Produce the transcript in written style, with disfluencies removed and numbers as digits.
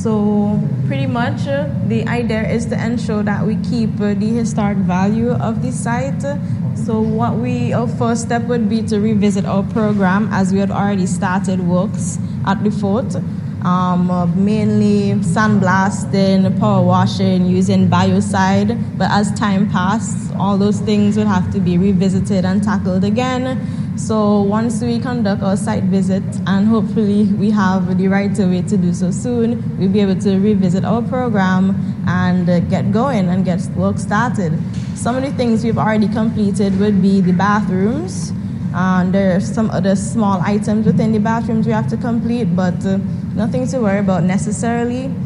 So pretty much the idea is to ensure that we keep the historic value of the site. So our first step would be to revisit our program, as we had already started works at the fort. Mainly sandblasting, power washing, using biocide. But as time passed, all those things would have to be revisited and tackled again. So once we conduct our site visit, and hopefully we have the right way to do so soon, we'll be able to revisit our program and get going and get work started. Some of the things we've already completed would be the bathrooms. There are some other small items within the bathrooms we have to complete, but nothing to worry about necessarily.